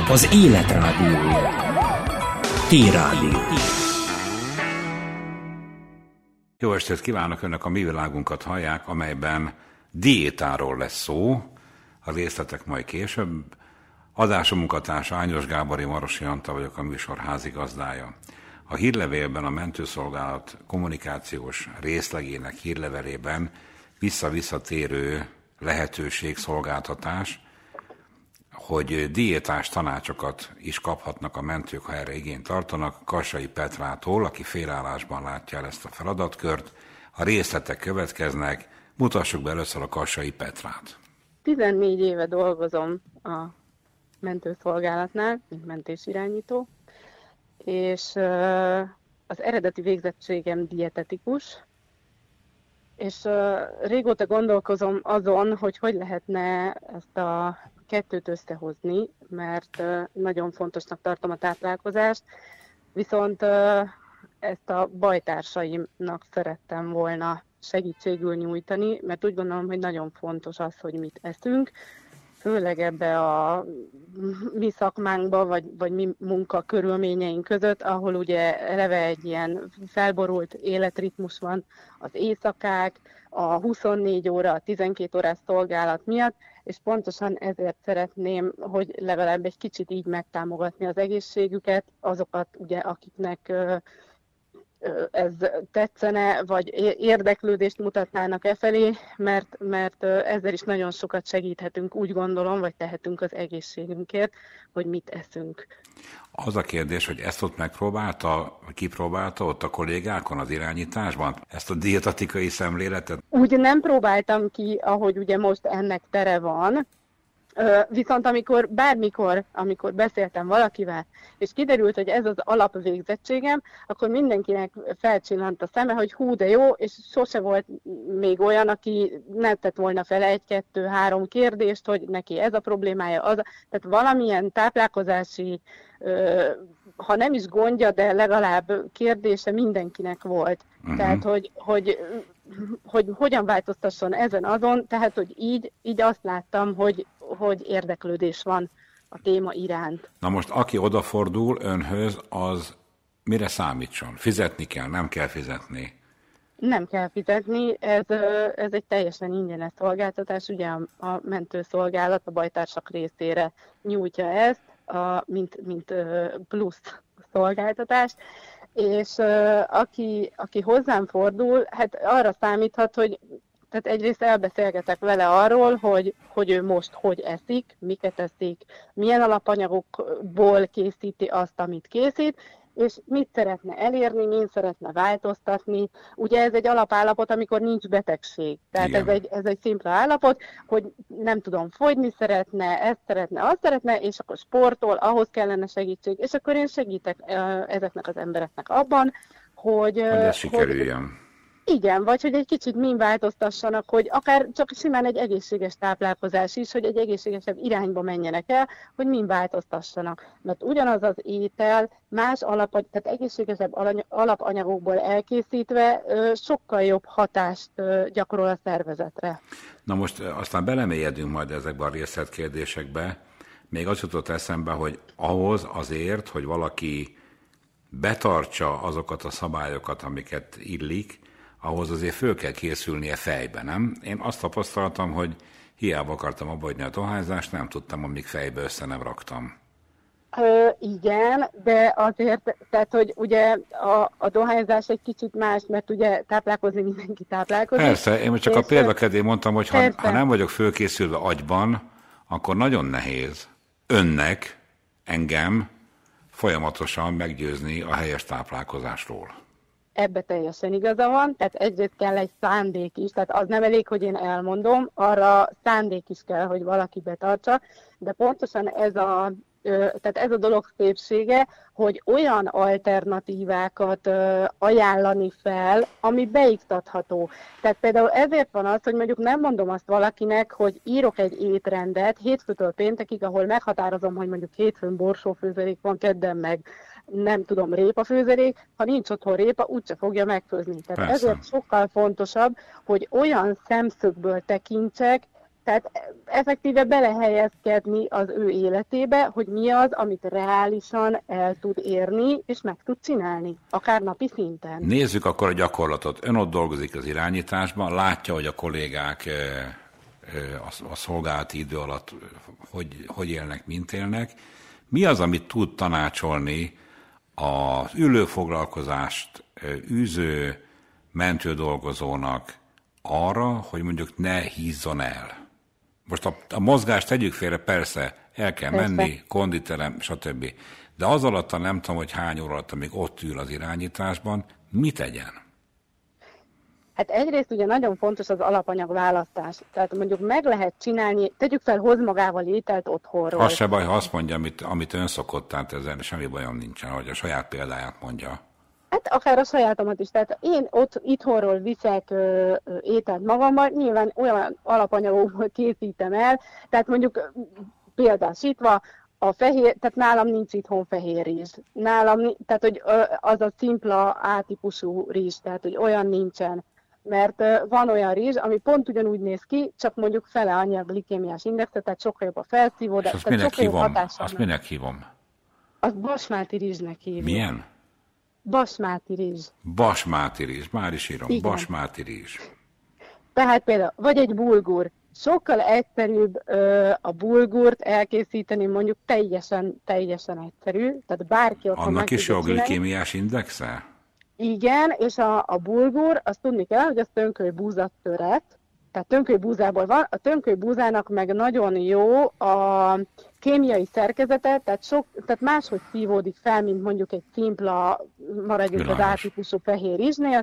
Az Élet Rádiója. T-Rádió. Jó estét kívánok, Önök a Mi Világunkat hallják, amelyben diétáról lesz szó, a részletek majd később. Adásom munkatársa Ányos Gábor, Marosi Antal vagyok, a műsor házigazdája. A hírlevélben, a mentőszolgálat kommunikációs részlegének hírlevelében visszatérő lehetőség, szolgáltatás, hogy diétás tanácsokat is kaphatnak a mentők, ha erre igényt tartanak, Kassai Petrától, aki félállásban látja el ezt a feladatkört. A részletek következnek, mutassuk be először a Kassai Petrát. 14 éve dolgozom a mentőszolgálatnál, mint mentésirányító, és az eredeti végzettségem dietetikus, és régóta gondolkozom azon, hogy lehetne ezt a kettőt összehozni, mert nagyon fontosnak tartom a táplálkozást, viszont ezt a bajtársaimnak szerettem volna segítségül nyújtani, mert úgy gondolom, hogy nagyon fontos az, hogy mit eszünk, főleg ebbe a mi szakmánkba, vagy mi munka körülményeink között, ahol ugye eleve egy ilyen felborult életritmus van az éjszakák, a 24 óra, a 12 órás szolgálat miatt, és pontosan ezért szeretném, hogy legalább egy kicsit így megtámogatni az egészségüket, azokat ugye, akiknek ez tetszene, vagy érdeklődést mutatnának felé, mert ezzel is nagyon sokat segíthetünk, úgy gondolom, vagy tehetünk az egészségünkért, hogy mit eszünk. Az a kérdés, hogy ezt ott megpróbálta, vagy kipróbálta ott a kollégákon az irányításban, ezt a dietetikai szemléletet? Úgy nem próbáltam ki, ahogy ugye most ennek tere van, viszont amikor beszéltem valakivel, és kiderült, hogy ez az alapvégzettségem, akkor mindenkinek felcsillant a szeme, hogy hú, de jó, és sose volt még olyan, aki nem tett volna fel 1-2-3 kérdést, hogy neki ez a problémája, tehát valamilyen táplálkozási, ha nem is gondja, de legalább kérdése mindenkinek volt. Tehát, hogy hogyan változtasson ezen azon, tehát, hogy így azt láttam, hogy érdeklődés van a téma iránt. Na most, aki odafordul önhöz, az mire számítson? Fizetni kell, nem kell fizetni? Nem kell fizetni, ez egy teljesen ingyenes szolgáltatás, ugye a mentőszolgálat a bajtársak részére nyújtja ezt, mint plusz szolgáltatást, és aki hozzám fordul, hát arra számíthat, hogy tehát egyrészt elbeszélgetek vele arról, hogy ő most hogy eszik, miket eszik, milyen alapanyagokból készíti azt, amit készít, és mit szeretne elérni, min szeretne változtatni. Ugye ez egy alapállapot, amikor nincs betegség. Tehát ez egy szimpla állapot, hogy nem tudom, fogyni szeretne, ezt szeretne, azt szeretne, és akkor sportol, ahhoz kellene segítség. És akkor én segítek ezeknek az embereknek abban, hogy ez sikerüljön. Igen, vagy hogy egy kicsit min változtassanak, hogy akár csak simán egy egészséges táplálkozás is, hogy egy egészségesebb irányba menjenek el, hogy min változtassanak. Mert ugyanaz az étel más tehát egészségesebb alapanyagokból elkészítve sokkal jobb hatást gyakorol a szervezetre. Na most aztán belemélyedünk majd ezekbe a részletkérdésekbe. Még az jutott eszembe, hogy ahhoz azért, hogy valaki betartsa azokat a szabályokat, amiket illik, ahhoz azért föl kell készülnie fejbe, nem? Én azt tapasztaltam, hogy hiába akartam abbahagyni a dohányzást, nem tudtam, amíg fejbe össze nem raktam. Igen, de azért, tehát, hogy ugye a dohányzás egy kicsit más, mert ugye táplálkozni mindenki táplálkozik. Persze, én csak a példakedvéért mondtam, hogy ha nem vagyok fölkészülve agyban, akkor nagyon nehéz önnek, engem folyamatosan meggyőzni a helyes táplálkozásról. Ebbe teljesen igaza van, tehát egyrészt kell egy szándék is, tehát az nem elég, hogy én elmondom, arra szándék is kell, hogy valaki betartsa, de pontosan ez a dolog szépsége, hogy olyan alternatívákat ajánlani fel, ami beiktatható. Tehát például ezért van az, hogy mondjuk nem mondom azt valakinek, hogy írok egy étrendet hétfőtől péntekig, ahol meghatározom, hogy mondjuk hétfőn borsófőzelék van, kedden meg nem tudom, répafőzelék, ha nincs otthon répa, úgyse fogja megfőzni. Tehát ezért sokkal fontosabb, hogy olyan szemszögből tekintsek, Tehát effektíve belehelyezkedni az ő életébe, hogy mi az, amit reálisan el tud érni, és meg tud csinálni, akár napi szinten. Nézzük akkor a gyakorlatot. Ön ott dolgozik az irányításban, látja, hogy a kollégák a szolgálati idő alatt hogy élnek, mint élnek. Mi az, amit tud tanácsolni az ülőfoglalkozást űző mentődolgozónak arra, hogy mondjuk ne hízzon el? Most a mozgást tegyük félre, persze, el kell menni, konditerem, stb. De az alatt nem tudom, hogy hány óra alatt, amíg ott ül az irányításban, mit tegyen? Hát egyrészt ugye nagyon fontos az alapanyag választás. Tehát mondjuk meg lehet csinálni, tegyük fel, hoz magával ételt otthonról. Az se baj, ha azt mondja, amit ön szokott, tehát ezzel semmi bajom nincsen, hogy a saját példáját mondja. Hát akár a sajátomat is. Tehát én itthonról viszek ételt magammal, nyilván olyan alapanyagokból készítem el, tehát mondjuk példásítva, a fehér, tehát nálam nincs itthon fehér rizs. Tehát hogy az a szimpla A-típusú rizs, tehát hogy olyan nincsen. Mert van olyan rizs, ami pont ugyanúgy néz ki, csak mondjuk fele annyi a glikémiás indexet, tehát sokkal jobb a felszívódás. És azt minek hívom? Az basmáti rizsnek hívjuk. Milyen? Basmáti rizs. Basmáti rizs, már is írom. Igen. Basmáti rizs. Tehát például, vagy egy bulgur. Sokkal egyszerűbb a bulgurt elkészíteni, mondjuk teljesen egyszerű. Tehát bárki otthon annak is jó a glikémiás indexe? Igen, és a bulgur, azt tudni kell, hogy az tönköly-búzatöret, tehát tönköly-búzából van, a tönköly-búzának meg nagyon jó a kémiai szerkezete, tehát máshogy szívódik fel, mint mondjuk egy szimpla, maradjunk az A-típusú fehér rizsnél,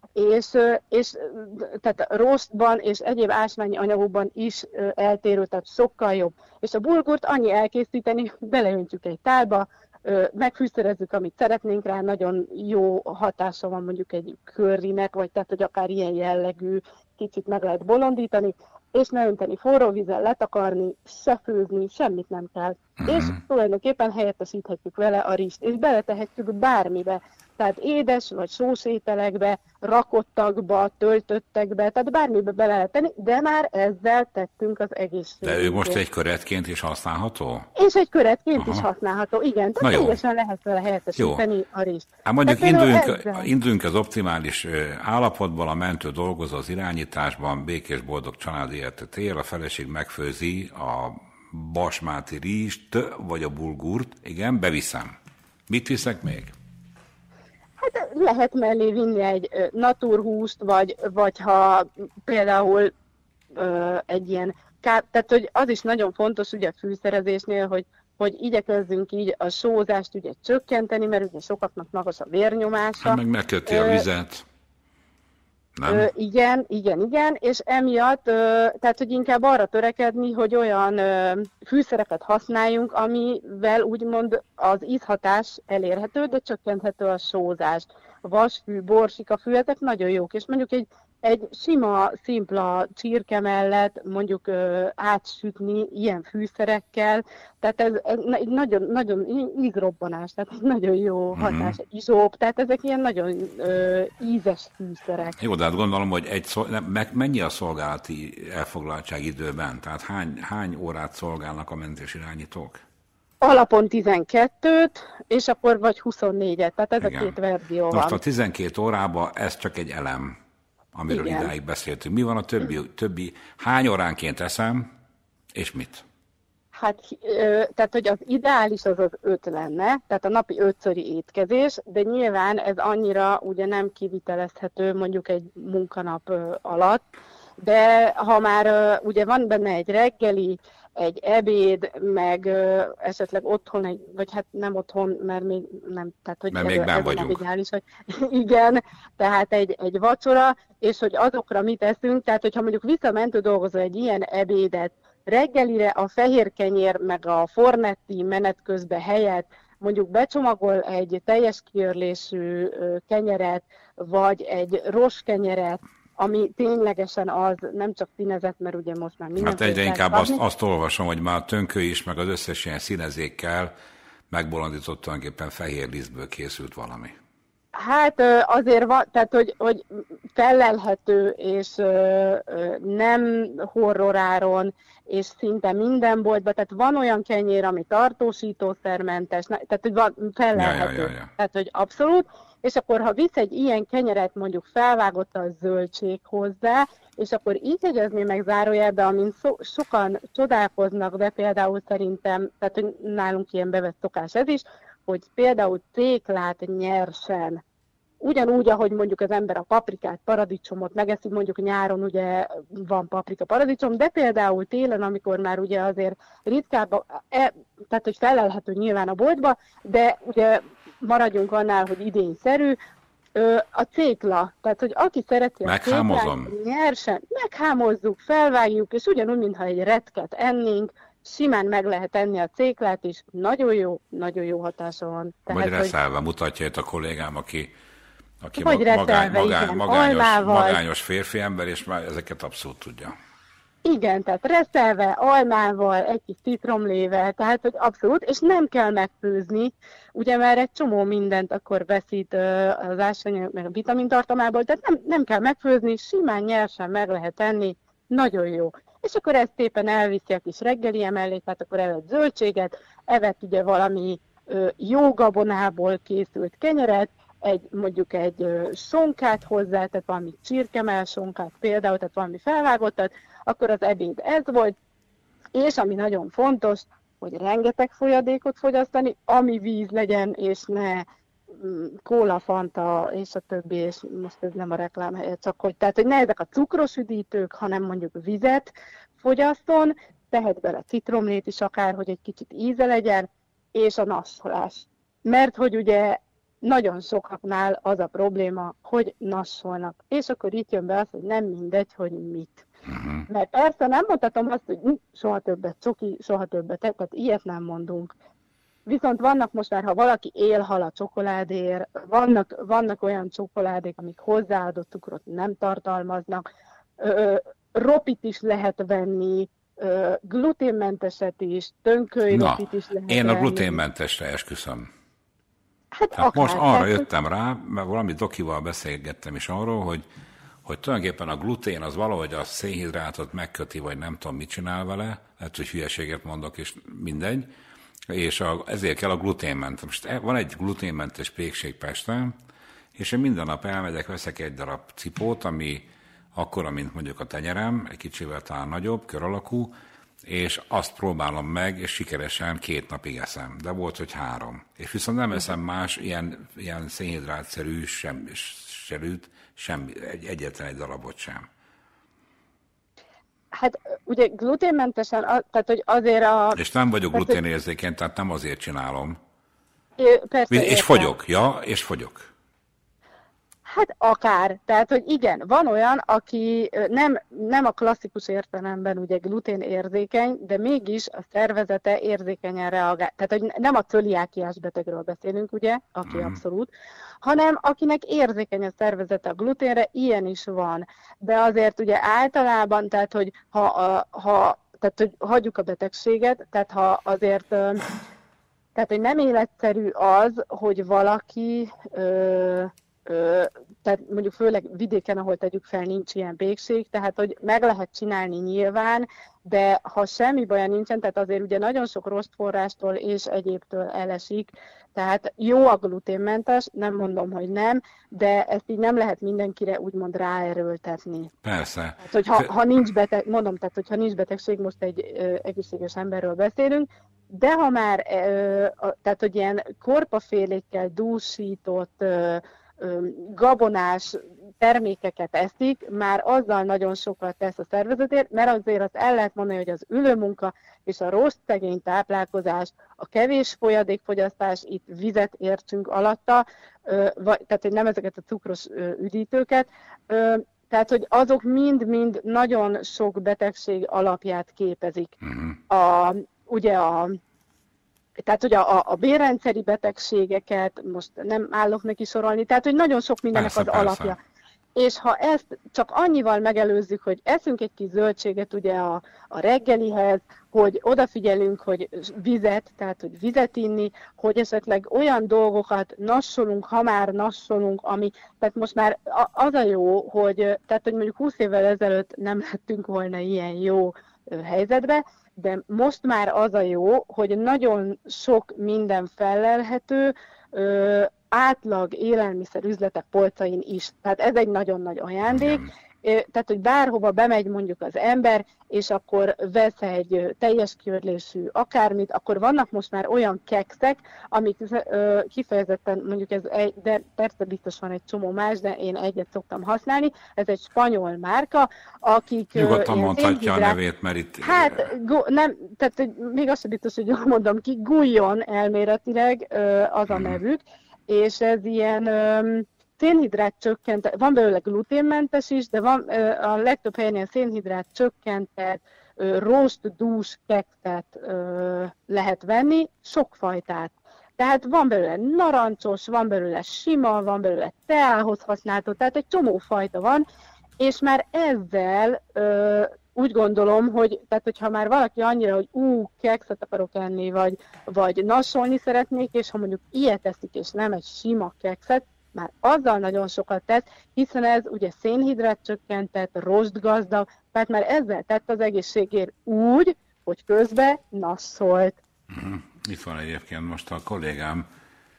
és tehát rostban és egyéb ásványi anyagokban is eltérő, tehát sokkal jobb. És a bulgurt annyi elkészíteni, beleöntjük egy tálba, megfűszerezzük, amit szeretnénk rá, nagyon jó hatása van mondjuk egy currynek, vagy tehát, hogy akár ilyen jellegű, kicsit meg lehet bolondítani, és ne önteni forró vízzel, letakarni, se főzni, semmit nem kell. És tulajdonképpen helyettesíthetjük vele a rizst, és beletehetjük bármibe. Tehát édes vagy sós ételekbe, rakottakba, töltöttekbe, tehát bármibe bele lehet tenni, de már ezzel tettünk az egészségünkért. De ő most egy köretként is használható? És egy köretként is használható, igen. Tehát teljesen lehet vele helyettesíteni a rizst. Hát mondjuk induljunk az optimális állapotból, a mentő dolgozó az irányításban, békés, boldog családi életet él, a feleség megfőzi a basmáti rizst, vagy a bulgurt, igen, beviszem. Mit viszek még? Hát lehet mellé vinni egy naturhúst, vagy ha például egy ilyen, tehát hogy az is nagyon fontos ugye a fűszerezésnél, hogy igyekezzünk így a sózást ugye csökkenteni, mert ugye sokaknak magas a vérnyomása. Hát meg megköti a vizet. Nem? Igen, és emiatt, tehát hogy inkább arra törekedni, hogy olyan fűszereket használjunk, amivel úgymond az ízhatás elérhető, de csökkenthető a sózás. Vasfű, borsikafű, ezek nagyon jók, és mondjuk egy sima, szimpla csirke mellett mondjuk átsütni ilyen fűszerekkel, tehát ez nagyon ízrobbanás, tehát nagyon jó hatás, izsóp, tehát ezek ilyen nagyon ízes fűszerek. Jó, de hát gondolom, hogy mennyi a szolgálati elfoglaltság időben? Tehát hány órát szolgálnak a mentésirányítók? Alapon 12-t, és akkor vagy 24-et, tehát ez a két verzió van. Most a 12 órában ez csak egy elem, amiről idáig beszéltünk. Mi van a többi? Hány óránként eszem, és mit? Hát, tehát, hogy az ideális az 5 lenne, tehát a napi 5-szöri étkezés, de nyilván ez annyira ugye nem kivitelezhető mondjuk egy munkanap alatt, de ha már ugye van benne egy reggeli, egy ebéd, meg esetleg otthon, vagy hát nem otthon, mert még nem, tehát hogy mert még nem vagyunk. Ideális, hogy igen, tehát egy vacsora, és hogy azokra mit eszünk, tehát hogyha mondjuk visszamentő dolgozó egy ilyen ebédet, reggelire a fehér kenyér, meg a fornetti menet közben helyett mondjuk becsomagol egy teljes kiörlésű kenyeret, vagy egy rossz kenyeret, ami ténylegesen az, nem csak színezett, mert ugye most már minden... Hát egyre inkább azt olvasom, hogy már a tönköly is, meg az összes ilyen színezékkel megbolondított tulajdonképpen fehér lisztből készült valami. Hát azért van, tehát hogy fellelhető, és nem horroráron, és szinte minden boltban, tehát van olyan kenyér, ami tartósítószermentes, tehát hogy van fellelhető, Ja. tehát hogy abszolút, és akkor ha visz egy ilyen kenyeret, mondjuk felvágott a zöldség hozzá, és akkor így jegyezni meg zárójelbe, amin sokan csodálkoznak, de például szerintem, tehát hogy nálunk ilyen bevett szokás ez is, hogy például céklát nyersen, ugyanúgy, ahogy mondjuk az ember a paprikát, paradicsomot megeszik, mondjuk nyáron ugye van paprika, paradicsom, de például télen, amikor már ugye azért ritkább, tehát hogy felelhető nyilván a boltba, de ugye maradjunk annál, hogy idényszerű, a cékla, tehát hogy aki szereti a céklát, nyersen, meghámozzuk, felvágjuk, és ugyanúgy, mintha egy retket ennénk, simán meg lehet enni a céklát is, nagyon jó hatása van. Tehát, vagy reszelve mutatja itt a kollégám, aki magányos férfi ember, és már ezeket abszolút tudja. Igen, tehát reszelve, almával, egy kis citromlével, tehát hogy abszolút, és nem kell megfőzni, ugye már egy csomó mindent akkor veszít az ásványanyag, meg a vitamintartalmából, tehát nem kell megfőzni, simán nyersen meg lehet enni, nagyon jó. És akkor ezt szépen elviszi a kis reggelie mellé, tehát akkor evett zöldséget, evett ugye valami jó gabonából készült kenyeret, mondjuk egy sonkát hozzá, tehát valami csirkemell sonkát például, tehát valami felvágottat, akkor az ebéd ez volt, és ami nagyon fontos, hogy rengeteg folyadékot fogyasztani, ami víz legyen, és ne kóla, fanta, és a többi, és most ez nem a reklám helye, csak hogy, tehát, hogy ne ezek a cukros üdítők, hanem mondjuk vizet fogyasszon, tehet bele citromlét is akár, hogy egy kicsit íze legyen, és a nassolás. Mert hogy ugye nagyon sokaknál az a probléma, hogy nassolnak. És akkor itt jön be az, hogy nem mindegy, hogy mit. Mert persze nem mondhatom azt, hogy soha többet csoki, soha többet, tehát ilyet nem mondunk. Viszont vannak most már, ha valaki élhal a csokoládéért, vannak olyan csokoládék, amik hozzáadott cukrot nem tartalmaznak, ropit is lehet venni, gluténmenteset is, tönkölyropit is lehet venni. Én a gluténmentesre esküszöm. Hát most arra jöttem rá, mert valami dokival beszélgettem is arról, hogy tulajdonképpen a glutén az valahogy a szénhidrátot megköti, vagy nem tudom, mit csinál vele, lehet, hogy hülyeséget mondok, és mindegy, és ezért kell a gluténmentes. Most van egy gluténmentes pékség Pesten, és én minden nap elmegyek, veszek egy darab cipót, ami akkora, mint mondjuk a tenyerem, egy kicsivel talán nagyobb, kör alakú, és azt próbálom meg, és sikeresen 2 napig eszem. De volt, hogy 3. És viszont nem eszem más ilyen szénhidrátszerű semmi, egyetlen egy darabot sem. Hát ugye gluténmentesen, tehát hogy azért És nem vagyok gluténérzékeny, tehát nem azért csinálom. Persze, és fogyok. Hát akár. Tehát, hogy igen, van olyan, aki nem a klasszikus értelemben ugye glutén érzékeny, de mégis a szervezete érzékenyen reagál. Tehát, hogy nem a cöliákiás betegről beszélünk, ugye, aki abszolút, hanem akinek érzékeny a szervezete a gluténre, ilyen is van. De azért ugye általában, tehát, hogy tehát, hogy hagyjuk a betegséget, tehát ha azért, tehát, hogy nem életszerű az, hogy valaki tehát mondjuk főleg vidéken, ahol tegyük fel, nincs ilyen pékség, tehát hogy meg lehet csinálni nyilván, de ha semmi baja nincsen, tehát azért ugye nagyon sok rossz forrástól és egyébtől elesik, tehát jó a gluténmentes, nem mondom, hogy nem, de ezt így nem lehet mindenkire úgymond ráerőltetni. Persze. Tehát, hogy ha nincs beteg, mondom, tehát hogyha nincs betegség, most egy egészséges emberről beszélünk, de ha már, tehát hogy ilyen korpafélékkel dúsított, gabonás termékeket eszik, már azzal nagyon sokat tesz a szervezetért, mert azért azt el lehet mondani, hogy az ülőmunka és a rossz szegény táplálkozás, a kevés folyadékfogyasztás, itt vizet értsünk alatta, tehát hogy nem ezeket a cukros üdítőket, tehát hogy azok mind-mind nagyon sok betegség alapját képezik. Tehát, hogy a bérrendszeri betegségeket most nem állok neki sorolni, tehát, hogy nagyon sok mindennek az alapja. és ha ezt csak annyival megelőzzük, hogy eszünk egy kis zöldséget ugye a reggelihez, hogy odafigyelünk, hogy vizet, tehát hogy vizet inni, hogy esetleg olyan dolgokat nassolunk, ha már nassolunk, ami, tehát most már az a jó, hogy, tehát hogy mondjuk 20 évvel ezelőtt nem lettünk volna ilyen jó helyzetbe, de most már az a jó, hogy nagyon sok minden fellelhető, átlag élelmiszerüzletek polcain is. Tehát ez egy nagyon nagy ajándék. Tehát, hogy bárhova bemegy mondjuk az ember, és akkor vesz egy teljes kiörlésű akármit, akkor vannak most már olyan kekszek, amik kifejezetten, mondjuk de persze biztos van egy csomó más, de én egyet szoktam használni, ez egy spanyol márka, akik... Nyugodtan mondhatja a nevét, mert itt... Hát, nem, tehát még azt sem biztos, hogy jól mondom ki, Gujon elméletileg az a nevük, és ez ilyen szénhidrát csökkentett, van belőle gluténmentes is, de van a legtöbb helyen ilyen szénhidrát csökkentett roast-dús kekszet lehet venni, sokfajtát. Tehát van belőle narancsos, van belőle sima, van belőle teához használható, tehát egy csomó fajta van, és már ezzel úgy gondolom, hogy tehát, hogyha már valaki annyira, hogy kekszet akarok enni, vagy nassolni szeretnék, és ha mondjuk ilyet eszik, és nem egy sima kekszet, már azzal nagyon sokat tesz, hiszen ez ugye szénhidrát csökkentett, rostgazdag, tehát már ezzel tett az egészségért úgy, hogy közben nasszolt. Itt van egyébként most a kollégám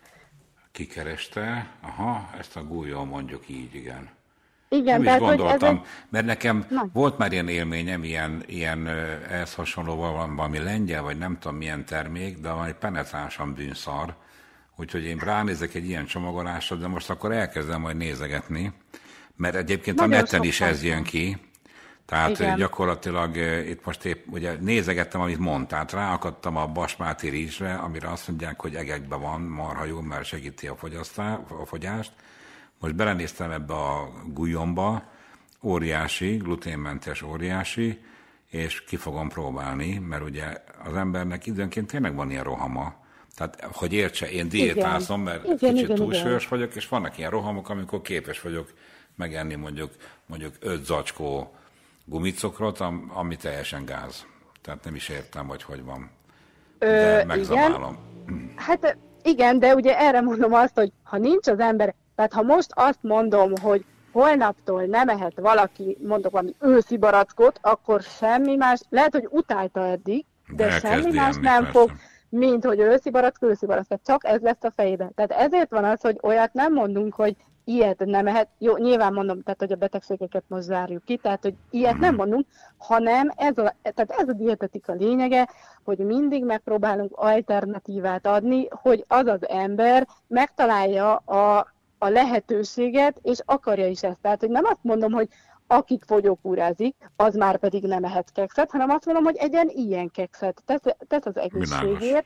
kikereste, ezt a Gujon mondjuk így, igen. Igen, nem is gondoltam, mert nekem volt már ilyen élményem, ilyen ehhez hasonlóval valami lengyel, vagy nem tudom milyen termék, de valami penetránsan bűnszar, úgyhogy én ránézek egy ilyen csomagolásra, de most akkor elkezdem majd nézegetni, mert egyébként nagyon a neten is ez jön ki, tehát igen. Gyakorlatilag itt most épp ugye nézegettem, amit mondtál, ráakadtam a basmáti rizsre, amire azt mondják, hogy egekben van, marha jó, mert segíti a fogyást. Most belenéztem ebbe a Gujonba, óriási, gluténmentes óriási, és ki fogom próbálni, mert ugye az embernek időnként tényleg van ilyen rohama. Tehát, hogy értse, én diétázom, mert kicsit túlsúlyos vagyok, és vannak ilyen rohamok, amikor képes vagyok megenni mondjuk 5 zacskó gumicukrot, ami teljesen gáz. Tehát nem is értem, hogy van. De megzabálom. Hát igen, de ugye erre mondom azt, hogy ha nincs az ember, tehát ha most azt mondom, hogy holnaptól nem ehet valaki, mondok valami őszi barackot, akkor semmi más, lehet, hogy utálta eddig, de semmi más nem fog, mint hogy őszi barack, tehát csak ez lesz a fejében. Tehát ezért van az, hogy olyat nem mondunk, hogy ilyet nem ehet, jó, nyilván mondom, tehát hogy a betegségeket most zárjuk ki, tehát hogy ilyet nem mondunk, hanem tehát ez a dietetika lényege, hogy mindig megpróbálunk alternatívát adni, hogy az az ember megtalálja a lehetőséget, és akarja is ezt. Tehát, hogy nem azt mondom, hogy akik fogyókúrázik, az már pedig nem ehet kekszet, hanem azt mondom, hogy egyen ilyen kekszet. Tesz az egészségért.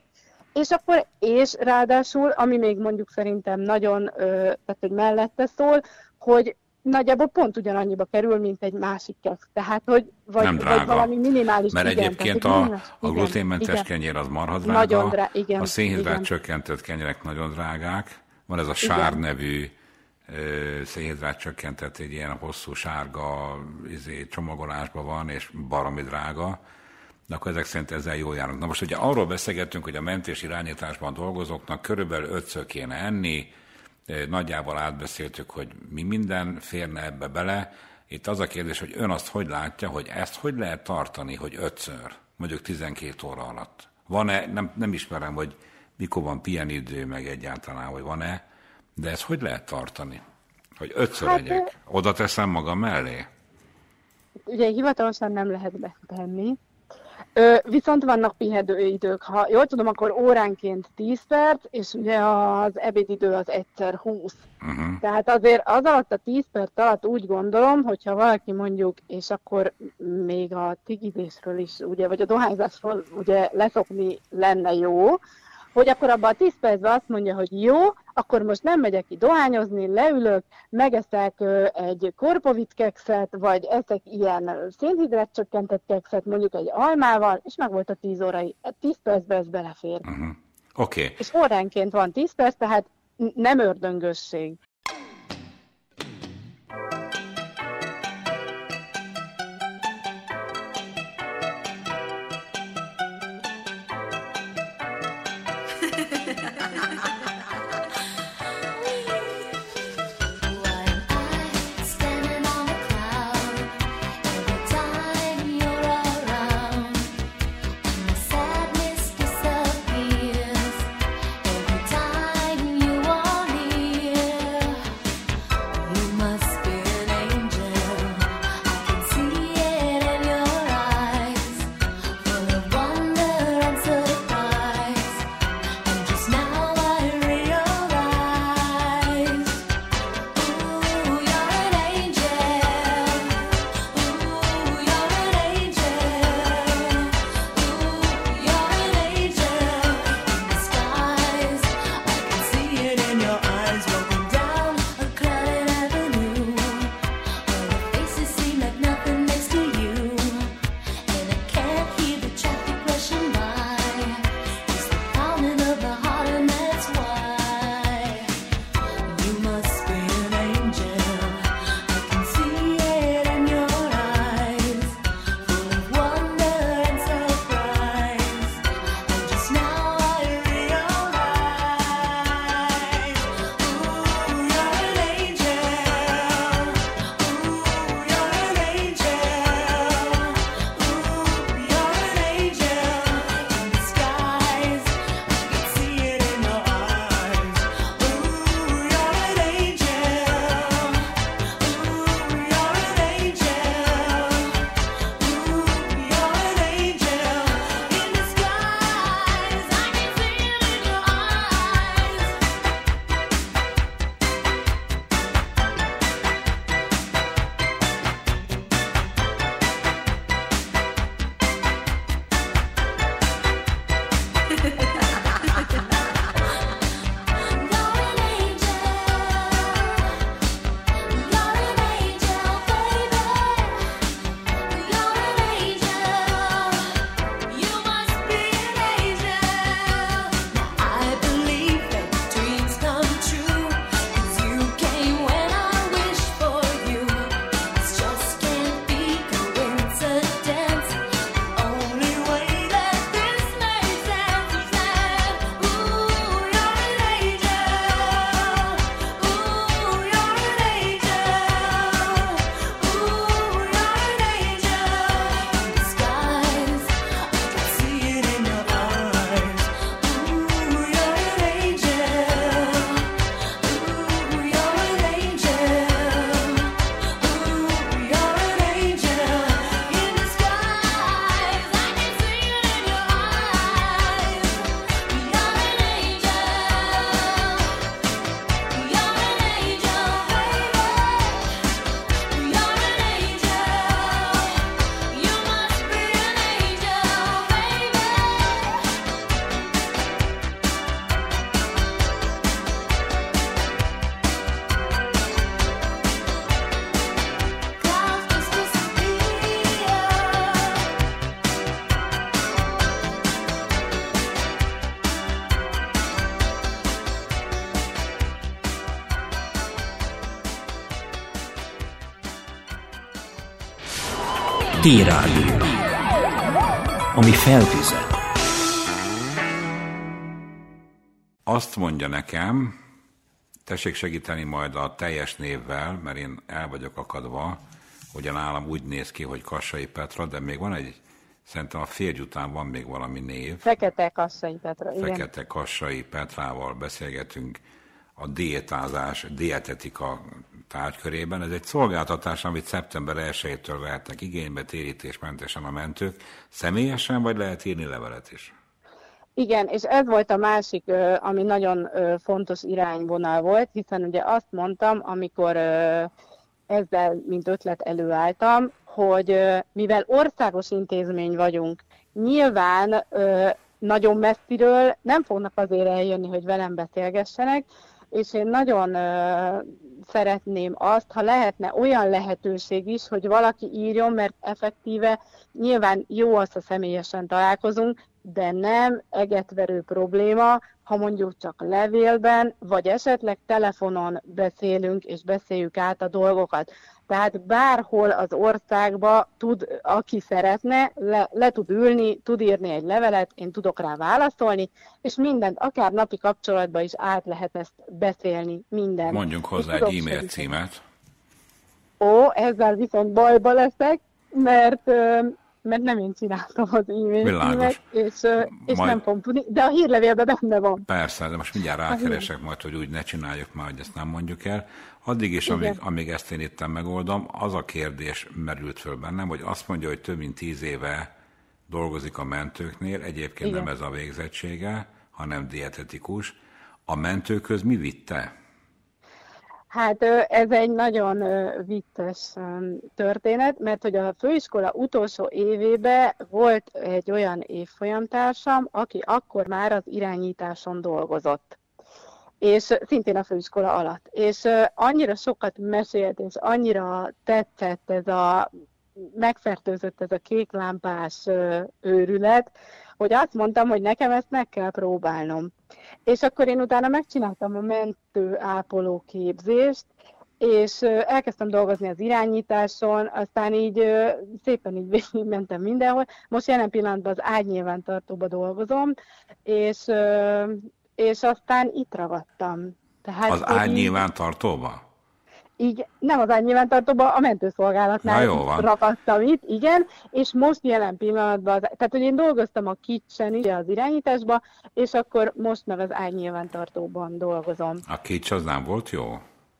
És ráadásul, ami még mondjuk szerintem nagyon, tehát hogy mellette szól, hogy nagyjából pont ugyanannyiba kerül, mint egy másik keksz. Tehát, hogy vagy valami minimális. Mert egyébként a gluténmentes kenyér az marha drága, nagyon a szénhidrát csökkentett kenyerek nagyon drágák, van ez a sár nevű szénhidrát csökkentett, egy ilyen hosszú sárga csomagolásban van, és baromi drága, de akkor ezek szerint ezzel jól járnak. Na most ugye arról beszélgettünk, hogy a mentés irányításban dolgozóknak körülbelül 5-ször kéne enni, nagyjából átbeszéltük, hogy mi minden férne ebbe bele. Itt az a kérdés, hogy ön azt hogy látja, hogy ezt hogy lehet tartani, hogy 5-ször, mondjuk 12 óra alatt. Van-e, nem ismerem, hogy mikor van pihenidő, meg egyáltalán, hogy van-e, de ezt hogy lehet tartani? Hogy 5-ször legyek. Oda teszem magam mellé? Ugye hivatalosan nem lehet betenni. Viszont vannak pihenőidők. Ha jól tudom, akkor óránként 10 perc, és ugye az ebédidő az egyszer 20. Tehát azért az alatt a 10 perc alatt úgy gondolom, hogyha valaki mondjuk, és akkor még a tigizésről is, ugye, vagy a dohányzásról ugye leszokni lenne jó, hogy akkor abban a 10 percben azt mondja, hogy jó, akkor most nem megyek ki dohányozni, leülök, megeszek egy korpovit kekszet, vagy eszek ilyen szénhidrát csökkentett kekszet, mondjuk egy almával, és meg volt a 10 órai. 10 percben ez belefér. Oké. És óránként van 10 perc, tehát nem ördöngösség. T-Rádió, ami feltüzel. Azt mondja nekem, tessék segíteni majd a teljes névvel, mert én el vagyok akadva, hogy a nálam úgy néz ki, hogy Kassai Petra, de még van egy, szerintem a férj után van még valami név. Fekete Kassai Petra, igen. Fekete Kassai Petrával beszélgetünk a diétázás, dietetika tárgykörében. Ez egy szolgáltatás, amit szeptember 1-től vehetnek igénybe térítésmentesen a mentők. Személyesen, vagy lehet írni levelet is? Igen, és ez volt a másik, ami nagyon fontos irányvonal volt, hiszen ugye azt mondtam, amikor ezzel, mint ötlet előálltam, hogy mivel országos intézmény vagyunk, nyilván nagyon messziről nem fognak azért eljönni, hogy velem beszélgessenek, és én nagyon szeretném azt, ha lehetne olyan lehetőség is, hogy valaki írjon, mert effektíve nyilván jó az, ha személyesen találkozunk, de nem egetverő probléma, ha mondjuk csak levélben, vagy esetleg telefonon beszélünk, és beszéljük át a dolgokat. Tehát bárhol az országba tud, aki szeretne, le tud ülni, tud írni egy levelet, én tudok rá válaszolni, és mindent, akár napi kapcsolatban is át lehet ezt beszélni, mindent. Mondjunk hozzá egy e-mail címet. Ezzel viszont bajba leszek, mert nem én csináltam az e-mail címet, és nem fogom tudni, de a hírlevélben benne van. Persze, de most mindjárt rákeresek majd, hogy úgy ne csináljuk már, hogy ezt nem mondjuk el. Addig is, amíg ezt én itt megoldom, az a kérdés merült föl bennem, hogy azt mondja, hogy több mint 10 éve dolgozik a mentőknél, egyébként Igen. nem ez a végzettsége, hanem dietetikus. A mentőköz mi vitte? Hát ez egy nagyon vicces történet, mert hogy a főiskola utolsó évében volt egy olyan évfolyamtársam, aki akkor már az irányításon dolgozott. És szintén a főiskola alatt. És annyira sokat mesélt, és annyira tetszett megfertőzött ez a kéklámpás őrület, hogy azt mondtam, hogy nekem ezt meg kell próbálnom. És akkor én utána megcsináltam a mentőápoló képzést, és elkezdtem dolgozni az irányításon, aztán így szépen így végigmentem mindenhol. Most jelen pillanatban az ágynyilvántartóba dolgozom, és aztán itt ragadtam. Tehát, az ágynyilvántartóba? Így, nem az ágynyilvántartóban, a mentőszolgálatnál ragadtam itt, igen, és most jelen pillanatban, tehát hogy én dolgoztam a Kicsen is, az irányításban, és akkor most meg az ágynyilvántartóban dolgozom. A Kics az nem volt jó?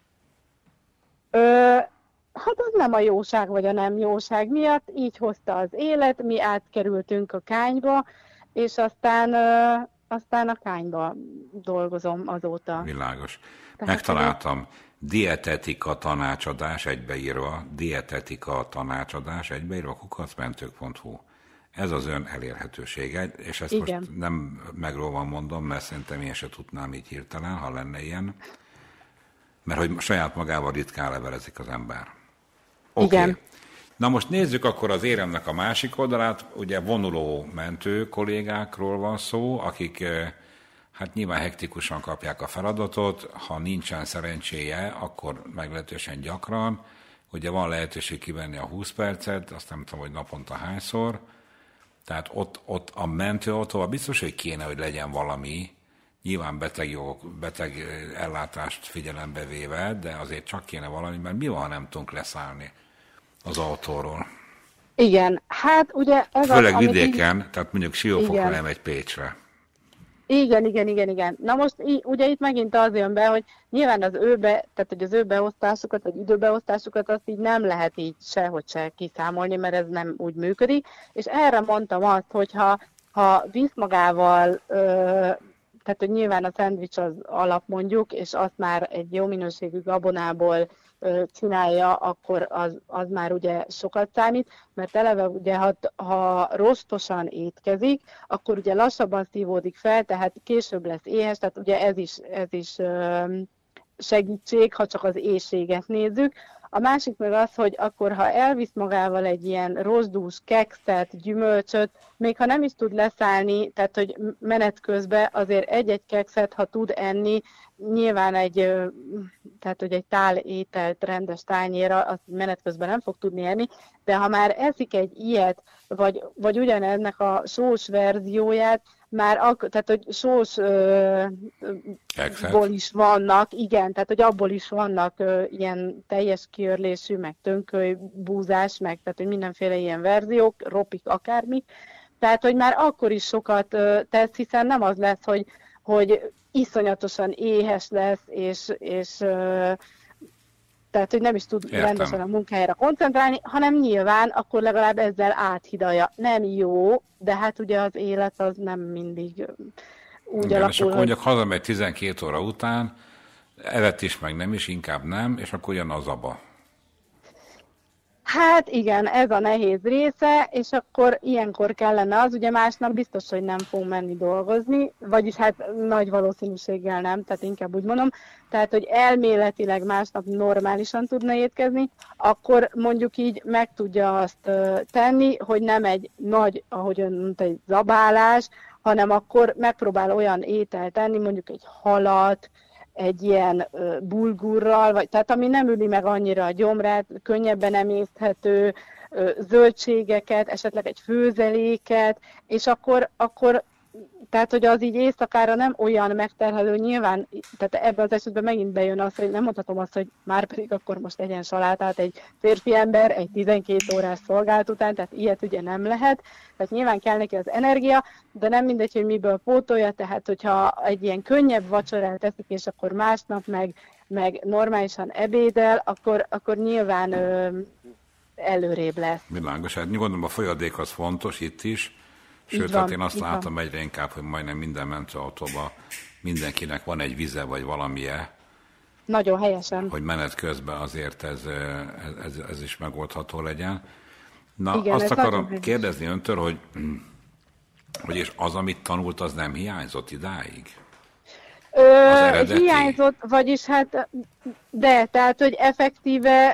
Hát az nem a jóság vagy a nem jóság miatt, így hozta az élet, mi átkerültünk a Kányba, és aztán a Kányba dolgozom azóta. Világos. Megtaláltam. Dietetika tanácsadás egybeírva, dietetika tanácsadás egybeírva, kukacmentők.hu. Ez az ön elérhetősége, és ezt igen. Most nem megróvan mondom, mert szerintem én se tudnám így hirtelen, ha lenne ilyen, mert hogy saját magával ritkán levelezik az ember. Igen. Na most nézzük akkor az éremnek a másik oldalát, ugye vonuló mentő kollégákról van szó, akik hát nyilván hektikusan kapják a feladatot, ha nincsen szerencséje, akkor meglehetősen gyakran. Ugye van lehetőség kivenni a 20 percet, azt nem tudom, hogy naponta hányszor. Tehát ott a mentőautóval biztos, hogy kéne, hogy legyen valami, nyilván beteg ellátást figyelembe véve, de azért csak kéne valami, mert mi van, ha nem tudunk leszállni az autóról? Igen, hát ugye ez főleg vidéken, tehát mondjuk Siófokra nem egy Pécsre. Igen. Na most ugye itt megint az jön be, hogy nyilván tehát hogy az ő beosztásukat, vagy időbeosztásukat azt így nem lehet így sehogy se kiszámolni, mert ez nem úgy működik. És erre mondtam azt, hogy ha visz magával, tehát hogy nyilván a szendvics az alap mondjuk, és azt már egy jó minőségű gabonából csinálja, akkor az már ugye sokat számít, mert eleve ugye ha rostosan étkezik, akkor ugye lassabban szívódik fel, tehát később lesz éhes, tehát ugye ez is segítség, ha csak az éhséget nézzük. A másik meg az, hogy akkor, ha elvisz magával egy ilyen rozsdús kekszet, gyümölcsöt, még ha nem is tud leszállni, tehát hogy menet közben azért egy-egy kekszet, ha tud enni, nyilván tehát hogy egy tál ételt rendes tányéra, azt menet közben nem fog tudni enni, de ha már eszik egy ilyet, vagy ugyanennek a sós verzióját, tehát hogy sósból is vannak, igen, tehát hogy abból is vannak ilyen teljes kiörlésű, meg tönköly-búzás, meg tehát hogy mindenféle ilyen verziók, ropik, akármi. Tehát, hogy már akkor is sokat tesz, hiszen nem az lesz, hogy iszonyatosan éhes lesz, és tehát, hogy nem is tud rendesen a munkájára koncentrálni, hanem nyilván akkor legalább ezzel áthidalja. Nem jó, de hát ugye az élet az nem mindig úgy alakul. És akkor mondjuk hazamegy 12 óra után, evett is, meg nem is, inkább nem, és akkor jön az aba. Hát igen, ez a nehéz része, és akkor ilyenkor kellene az, ugye másnap biztos, hogy nem fog menni dolgozni, vagyis hát nagy valószínűséggel nem, tehát inkább úgy mondom, tehát, hogy elméletileg másnap normálisan tudna étkezni, akkor mondjuk így meg tudja azt tenni, hogy nem egy nagy, ahogy ön mondta, egy zabálás, hanem akkor megpróbál olyan ételt tenni, mondjuk egy halat, egy ilyen bulgurral, vagy, tehát ami nem üli meg annyira a gyomrát, könnyebben emészthető, zöldségeket, esetleg egy főzeléket, és akkor tehát, hogy az így éjszakára nem olyan megterhelő, nyilván, tehát ebben az esetben megint bejön az, hogy nem mondhatom azt, hogy már pedig akkor most tegyen salátát egy férfi ember egy 12 órás szolgálat után, tehát ilyet ugye nem lehet, tehát nyilván kell neki az energia, de nem mindegy, hogy miből pótolja, tehát hogyha egy ilyen könnyebb vacsorát teszik, és akkor másnap meg normálisan ebédel, akkor nyilván előrébb lesz. Világos, hát gondolom a folyadék az fontos itt is, sőt, hát én azt látom egyre inkább, hogy majdnem minden mentőautóban mindenkinek van egy vize vagy valamije. Nagyon helyesen. Hogy menet közben azért ez is megoldható legyen. Na, igen, azt akarom kérdezni öntől, hogy és az, amit tanult, az nem hiányzott idáig? Hiányzott, vagyis hát, tehát, hogy effektíve,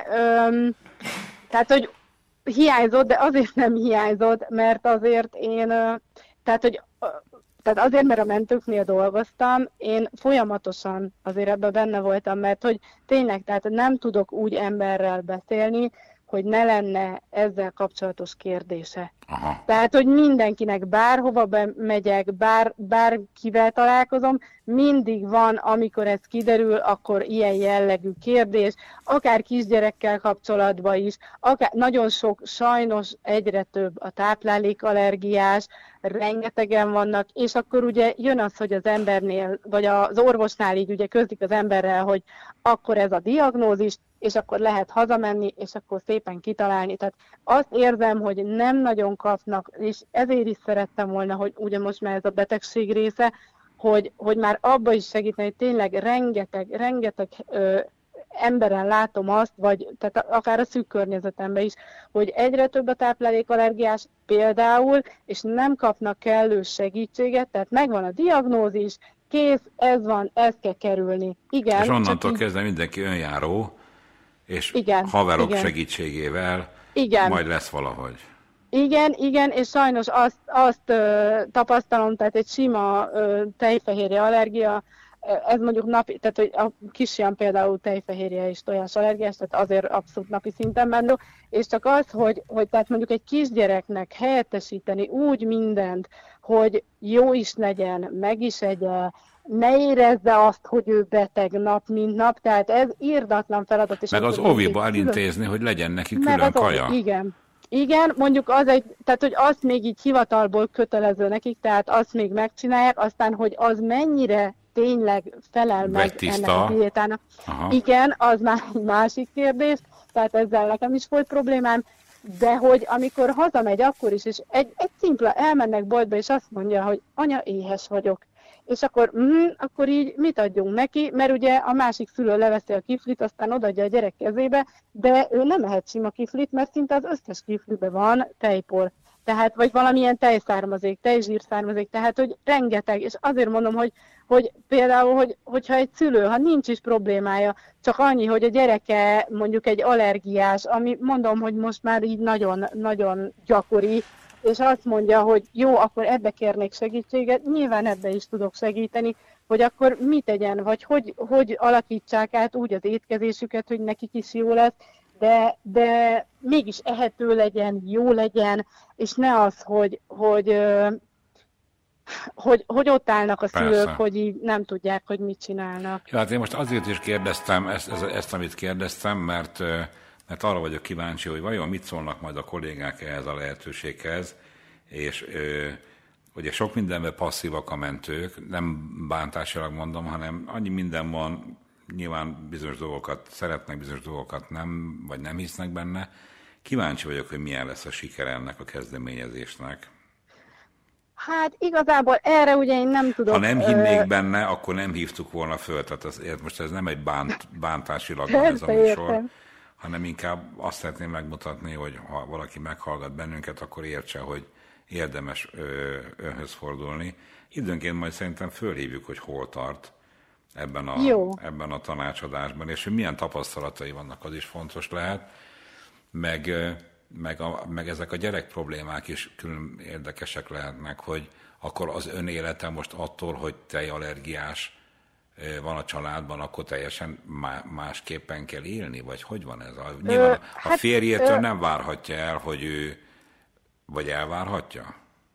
tehát, hogy hiányzott, de azért nem hiányzott, mert azért én, tehát azért, mert a mentőknél dolgoztam, én folyamatosan azért ebben benne voltam, mert hogy tényleg, tehát nem tudok úgy emberrel beszélni, hogy ne ezzel kapcsolatos kérdése. Aha. Tehát, hogy mindenkinek bárhova megyek, bárkivel találkozom, mindig van, amikor ez kiderül, akkor ilyen jellegű kérdés, akár kisgyerekkel kapcsolatban is, akár nagyon sok, sajnos egyre több a táplálékallergiás, rengetegen vannak, és akkor ugye jön az, hogy az embernél, vagy az orvosnál így ugye közlik az emberrel, hogy akkor ez a diagnózis, és akkor lehet hazamenni, és akkor szépen kitalálni. Tehát azt érzem, hogy nem nagyon kapnak, és ezért is szerettem volna, hogy ugye most már ez a betegség része, hogy már abba is segíteni, hogy tényleg rengeteg emberen látom azt, vagy tehát akár a szűk környezetemben is, hogy egyre több a táplálékallergiás például, és nem kapnak kellő segítséget, tehát megvan a diagnózis, kész, ez van, ezt kell kerülni. Igen, és onnantól kezdve mindenki önjáró, és haverok segítségével majd lesz valahogy. Igen, és sajnos azt tapasztalom, tehát egy sima tejfehérje allergia, ez mondjuk napi, tehát hogy a kisfiam például tejfehérje és tojás allergiás, tehát azért abszolút napi szinten benne, és csak az, hogy tehát mondjuk egy kisgyereknek helyettesíteni úgy mindent, hogy jó is legyen, meg is egye, ne érezze azt, hogy ő beteg nap, mint nap, tehát ez irdatlan feladat. És meg az oviba elintézni, hogy legyen neki külön kaja. Igen, mondjuk az egy, tehát hogy azt még így hivatalból kötelező nekik, tehát azt még megcsinálják, aztán, hogy az mennyire tényleg felel meg ennek a diétának. Igen, az már egy másik kérdés, tehát ezzel nekem is volt problémám, de hogy amikor hazamegy akkor is, és egy szimpla elmennek boltba, és azt mondja, hogy anya, éhes vagyok. És akkor így mit adjunk neki, mert ugye a másik szülő leveszi a kiflit, aztán odaadja a gyerek kezébe, de ő nem ehet sima kiflit, mert szinte az összes kiflibe van tejpor. Tehát, vagy valamilyen tejszármazék, tejzsírszármazék, tehát, hogy rengeteg, és azért mondom, hogy például, hogyha egy szülő, ha nincs is problémája, csak annyi, hogy a gyereke mondjuk egy allergiás, ami mondom, hogy most már így nagyon, nagyon gyakori, és azt mondja, hogy jó, akkor ebbe kérnék segítséget, nyilván ebbe is tudok segíteni, hogy akkor mit tegyen, vagy hogy alakítsák át úgy az étkezésüket, hogy nekik is jó lesz, de mégis ehető legyen, jó legyen, és ne az, hogy ott állnak a szülők, persze, hogy így nem tudják, hogy mit csinálnak. Ja, hát én most azért is kérdeztem ezt amit kérdeztem, mert arra vagyok kíváncsi, hogy vajon mit szólnak majd a kollégák ehhez a lehetőséghez, és ugye sok mindenben passzívak a mentők, nem bántásilag mondom, hanem annyi minden van, nyilván bizonyos dolgokat szeretnek, bizonyos dolgokat nem, vagy nem hisznek benne. Kíváncsi vagyok, hogy milyen lesz a siker ennek a kezdeményezésnek. Hát igazából erre ugye én nem tudok... Ha nem hinnék benne, akkor nem hívtuk volna föl, tehát most ez nem egy bántásilag van ez a műsor, hanem inkább azt szeretném megmutatni, hogy ha valaki meghallgat bennünket, akkor értse, hogy érdemes önhöz fordulni. Időnként majd szerintem fölhívjuk, hogy hol tart ebben a tanácsadásban, és hogy milyen tapasztalatai vannak, az is fontos lehet, meg ezek a gyerek problémák is külön érdekesek lehetnek, hogy akkor az ön élete most attól, hogy tejallergiás van a családban, akkor teljesen másképpen kell élni, vagy hogy van ez? Nyilván a férjétől nem várhatja el, hogy ő, vagy elvárhatja?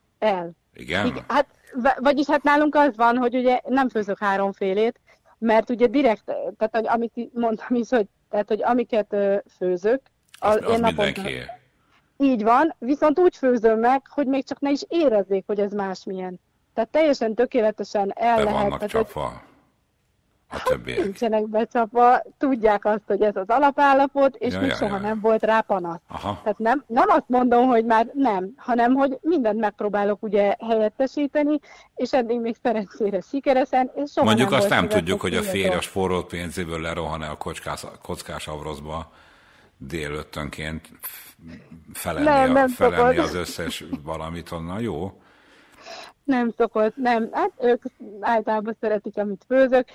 Igen? Hát, vagyis hát nálunk az van, hogy ugye nem főzök háromfélét, mert ugye direkt, tehát amit mondtam is, hogy, tehát, hogy amiket főzök, az mindenkié. Így van, viszont úgy főzöm meg, hogy még csak ne is érezzék, hogy ez másmilyen. Tehát teljesen tökéletesen el lehet. Vannak csapva a többiek. Nincsenek becsapva, tudják azt, hogy ez az alapállapot, és még soha nem volt rá panasz. Tehát nem azt mondom, hogy már nem, hanem hogy mindent megpróbálok ugye helyettesíteni, és eddig még szerencsére sikeresen, és soha mondjuk nem azt volt nem tudjuk, hogy a férj a spórolt pénzéből lerohan-e a kockás avroszba délöttönként felenni az összes valamit onnan, jó? Nem szokott, nem. Hát ők általában szeretik, amit főzök.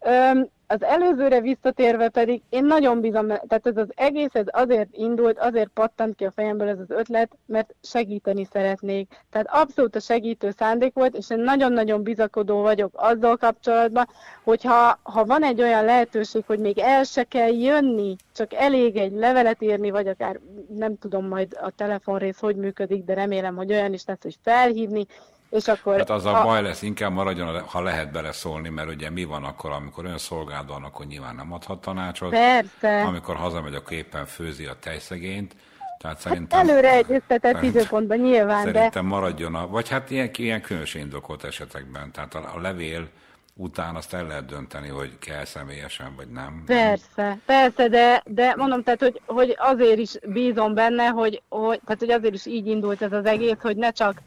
Az előzőre visszatérve pedig én nagyon bízom, tehát ez az egész ez azért indult, azért pattant ki a fejemből ez az ötlet, mert segíteni szeretnék. Tehát abszolút a segítő szándék volt, és én nagyon-nagyon bizakodó vagyok azzal kapcsolatban, hogyha van egy olyan lehetőség, hogy még el se kell jönni, csak elég egy levelet írni, vagy akár nem tudom majd a telefonrész hogy működik, de remélem, hogy olyan is lesz, hogy felhívni, és akkor... Hát az a baj lesz, inkább maradjon, ha lehet beleszólni, mert ugye mi van akkor, amikor olyan szolgáld van, akkor nyilván nem adhat tanácsot. Persze. Amikor hazamegy, akkor éppen főzi a tejszegényt. Tehát szerintem... Hát előre egyeztetett időpontban nyilván, szerintem maradjon vagy hát ilyen különös indokolt esetekben. Tehát a levél után azt el lehet dönteni, hogy kell személyesen, vagy nem. Persze, de mondom, tehát, hogy azért is bízom benne, tehát, hogy azért is így indult ez az egész, hogy ne csak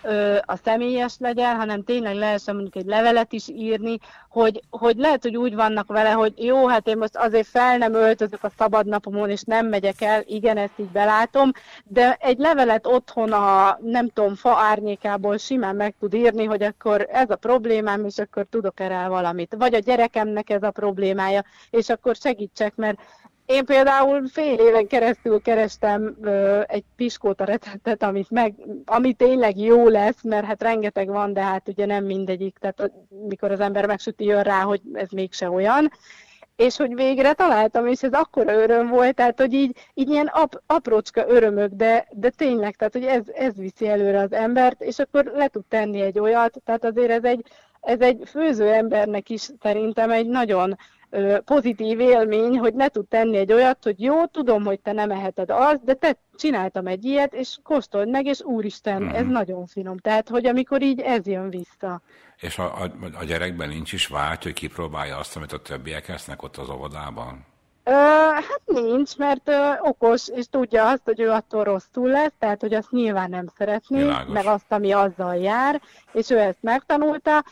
a személyes legyen, hanem tényleg lehessen mondjuk egy levelet is írni, hogy lehet, hogy úgy vannak vele, hogy jó, hát én most azért fel nem öltözök a szabadnapomon, és nem megyek el, igen, ezt így belátom, de egy levelet otthon a, nem tudom, fa árnyékából simán meg tud írni, hogy akkor ez a problémám, és akkor tudok erre valamit. Vagy a gyerekemnek ez a problémája, és akkor segítsek, mert én például fél éven keresztül kerestem egy piskóta receptet, ami tényleg jó lesz, mert hát rengeteg van, de hát ugye nem mindegyik, tehát mikor az ember megsüti, jön rá, hogy ez mégse olyan. És hogy végre találtam, és ez akkora öröm volt, tehát hogy így ilyen aprócska örömök, de tényleg, tehát hogy ez viszi előre az embert, és akkor le tud tenni egy olyat, tehát azért ez egy főző embernek is szerintem egy nagyon pozitív élmény, hogy ne tud tenni egy olyat, hogy jó, tudom, hogy te nem eheted azt, de te csináltam egy ilyet, és kóstold meg, és úristen, ez nagyon finom. Tehát, hogy amikor így ez jön vissza. És a gyerekben nincs is vágy, hogy kipróbálja azt, amit a többiek esznek ott az óvodában? Hát nincs, mert okos, és tudja azt, hogy ő attól rosszul lesz, tehát, hogy azt nyilván nem szeretné, világos. Meg azt, ami azzal jár, és ő ezt megtanulta,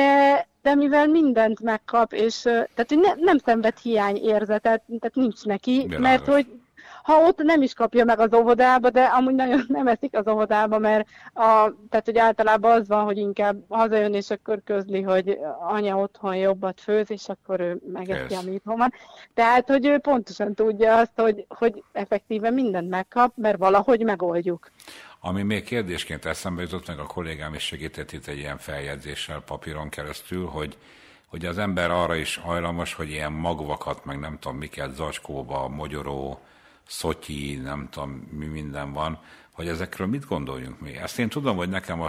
de mivel mindent megkap, és tehát, hogy nem szenved hiányérzetet, tehát nincs neki, világos. Mert hogy ha ott nem is kapja meg az óvodába, de amúgy nagyon nem eszik az óvodába, mert tehát, hogy általában az van, hogy inkább hazajön, és akkor közli, hogy anya otthon jobbat főz, és akkor ő megeszi, ami itthon van. Tehát, hogy ő pontosan tudja azt, hogy effektíven mindent megkap, mert valahogy megoldjuk. Ami még kérdésként eszembe jutott, meg a kollégám is segített itt egy ilyen feljegyzéssel papíron keresztül, hogy az ember arra is hajlamos, hogy ilyen magvakat, meg nem tudom miket, zacskóba, mogyoró, szotyi, nem tudom, mi minden van, hogy ezekről mit gondoljunk mi? Ezt én tudom, hogy nekem a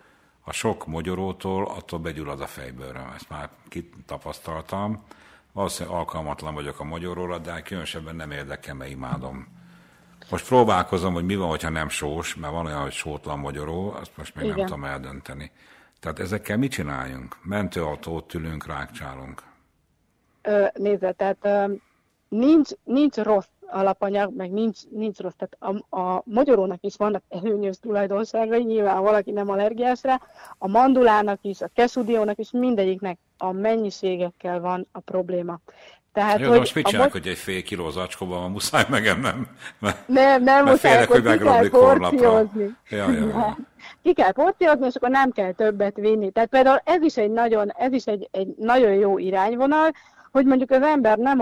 sok mogyorótól attól begyullad a fejbőröm. Ezt már kitapasztaltam. Valószínűleg alkalmatlan vagyok a mogyoróra, de különösebben nem érdekel, mert imádom. Most próbálkozom, hogy mi van, hogyha nem sós, mert van olyan, hogy sótlan mogyoró, azt most még nem tudom eldönteni. Tehát ezekkel mit csináljunk? Mentőautót ülünk, rákcsálunk. Nézd, tehát nincs rossz alapanyag, meg nincs rossz. Tehát a mogyorónak is vannak előnyös tulajdonságai, nyilván valaki nem allergiás rá, a mandulának is, a kesudiónak is, mindegyiknek a mennyiségekkel van a probléma. Tehát, jó, de most mit csinálok, hogy egy fél kiló zacskóban van, muszáj megennem? Nem muszáj, hogy ki kell porciózni. Ja. Ki kell porciózni, és akkor nem kell többet vinni. Tehát például ez is egy nagyon jó irányvonal, hogy mondjuk az ember nem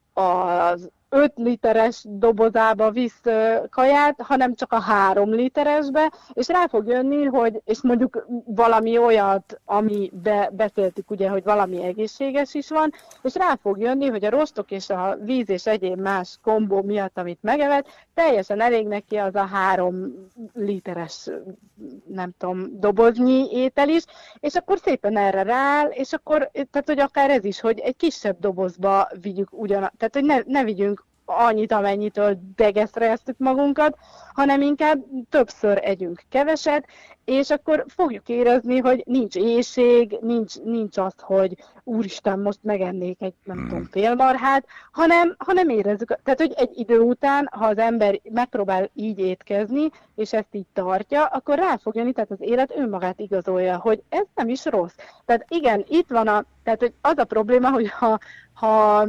az 5 literes dobozába visz kaját, hanem csak a 3 literesbe, és rá fog jönni, hogy, és mondjuk valami olyat, ami beszéltük ugye, hogy valami egészséges is van, és rá fog jönni, hogy a rostok és a víz és egyéb más kombó miatt, amit megevett, teljesen elég neki az a 3 literes, nem tudom, doboznyi étel is, és akkor szépen erre rááll, és akkor, tehát hogy akár ez is, hogy egy kisebb dobozba vigyük tehát hogy ne vigyünk annyit, amennyitől degesztrelztük magunkat, hanem inkább többször együnk keveset, és akkor fogjuk érezni, hogy nincs éhség, nincs az, hogy úristen, most megennék egy, nem tudom, félmarhát, hanem érezzük. Tehát, hogy egy idő után, ha az ember megpróbál így étkezni, és ezt így tartja, akkor rá fog jönni, tehát az élet önmagát igazolja, hogy ez nem is rossz. Tehát igen, itt van tehát hogy az a probléma, hogy ha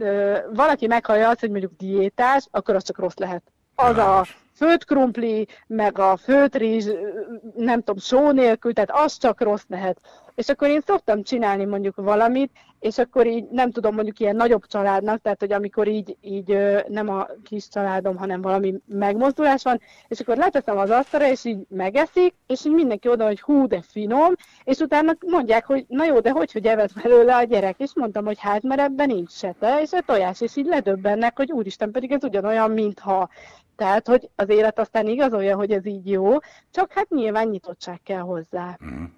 valaki meghallja azt, hogy mondjuk diétás, akkor az csak rossz lehet. Az a főtt krumpli, meg a főtt rizs, nem tudom, só nélkül, tehát az csak rossz lehet. És akkor én szoktam csinálni mondjuk valamit, és akkor így nem tudom, mondjuk ilyen nagyobb családnak, tehát hogy amikor így nem a kis családom, hanem valami megmozdulás van, és akkor leteszem az asztalra, és így megeszik, és így mindenki oda, hogy hú, de finom, és utána mondják, hogy na jó, de hogy evett belőle a gyerek, és mondtam, hogy hát, mert ebben nincs se te, és a tojás, és így ledöbbennek, hogy úristen, pedig ez ugyanolyan, mintha. Tehát, hogy az élet aztán igazolja, hogy ez így jó, csak hát nyilván nyitottság kell hozzá.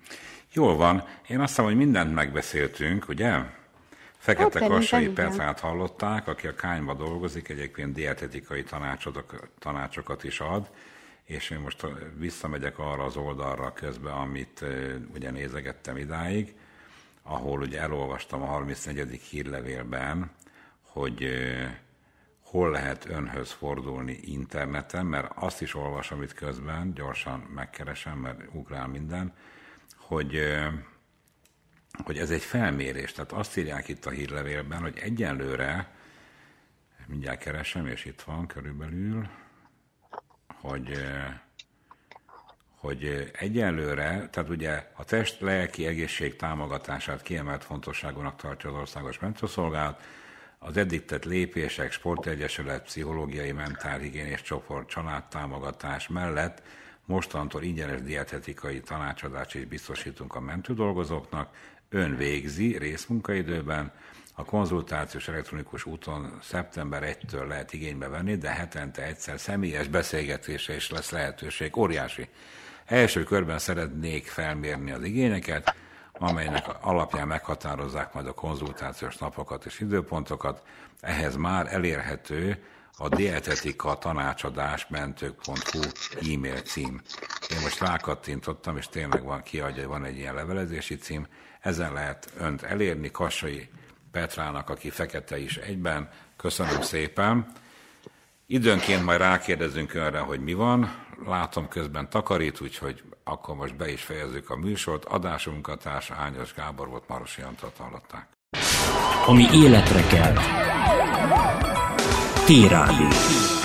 Jól van. Én azt hiszem, hogy mindent megbeszéltünk, ugye? Fekete Kassai Petrát hallották, aki a Kányba dolgozik, egyébként dietetikai tanácsokat is ad, és én most visszamegyek arra az oldalra közben, amit ugye nézegettem idáig, ahol ugye elolvastam a 34. hírlevélben, hogy hol lehet önhöz fordulni interneten, mert azt is olvasom itt közben, gyorsan megkeresem, mert ugrál minden, hogy ez egy felmérés. Tehát azt írják itt a hírlevélben, hogy egyenlőre, mindjárt keresem, és itt van körülbelül, hogy egyenlőre, tehát ugye a test-lelki egészség támogatását kiemelt fontosságúnak tartja az Országos Mentőszolgálat, az eddig tett lépések, sportegyesület, pszichológiai, mentálhigiénés csoport, családtámogatás mellett mostantól ingyenes dietetikai tanácsadást is biztosítunk a mentődolgozóknak, ön végzi részmunkaidőben, a konzultációs elektronikus úton szeptember 1-től lehet igénybe venni, de hetente egyszer személyes beszélgetésre is lesz lehetőség. Óriási. Első körben szeretnék felmérni az igényeket, amelynek alapján meghatározzák majd a konzultációs napokat és időpontokat. Ehhez már elérhető a dietetika tanácsadás mentők.hu e-mail cím. Én most rákattintottam, és tényleg van kiadja, van egy ilyen levelezési cím. Ezen lehet önt elérni, Kassai Petrának, aki fekete is egyben. Köszönöm szépen. Időnként majd rákérdezünk önre, hogy mi van. Látom, közben takarít, úgyhogy akkor most be is fejezzük a műsort. Adásunkatársa Ányos Gábor volt, Marosi Antal hallották. Ami életre kell. T-Rádió.